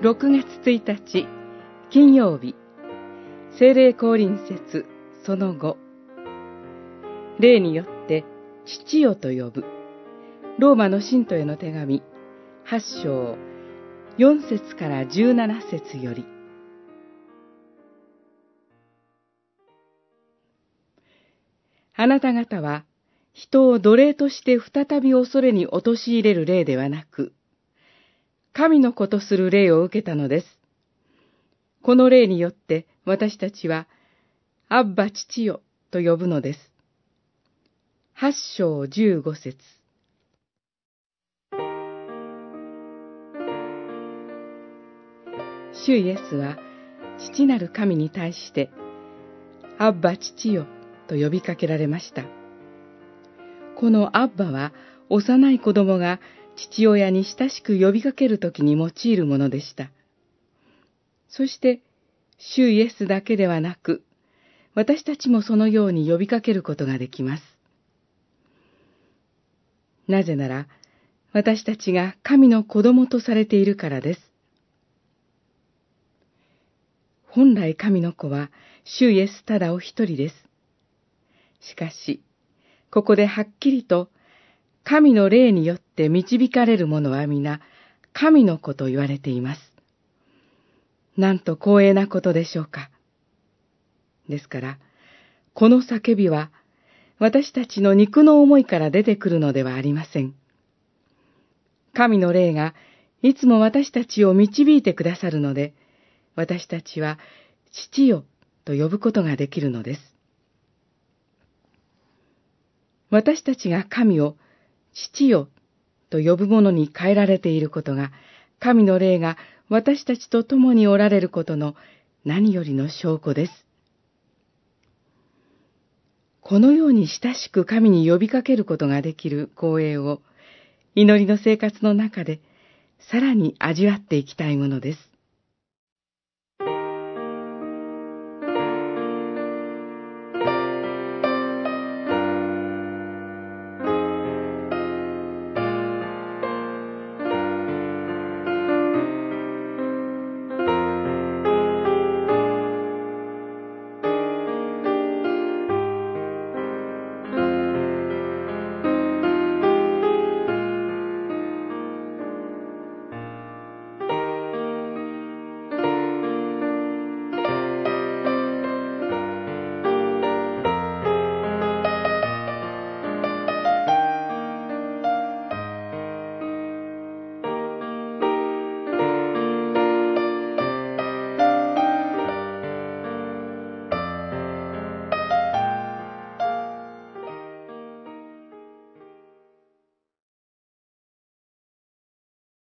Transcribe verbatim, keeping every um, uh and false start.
ろくがつついたち金曜日、聖霊降臨節その後、霊によって父よと呼ぶ、ローマの信徒への手紙はち章よん節からじゅうなな節より。あなた方は人を奴隷として再び恐れに陥れる霊ではなく、神の子とする霊を受けたのです。この霊によって私たちは、アッバ父よと呼ぶのです。はち章じゅうご節。主イエスは父なる神に対して、アッバ父よと呼びかけられました。このアッバは幼い子供が父親に親しく呼びかけるときに用いるものでした。そして、主イエスだけではなく、私たちもそのように呼びかけることができます。なぜなら、私たちが神の子供とされているからです。本来神の子は、主イエスただお一人です。しかし、ここではっきりと、神の霊によって導かれる者は皆、神の子と言われています。なんと光栄なことでしょうか。ですから、この叫びは、私たちの肉の思いから出てくるのではありません。神の霊がいつも私たちを導いてくださるので、私たちは父よと呼ぶことができるのです。私たちが神を父よと呼ぶものに変えられていることが、神の霊が私たちと共におられることの何よりの証拠です。このように親しく神に呼びかけることができる光栄を、祈りの生活の中でさらに味わっていきたいものです。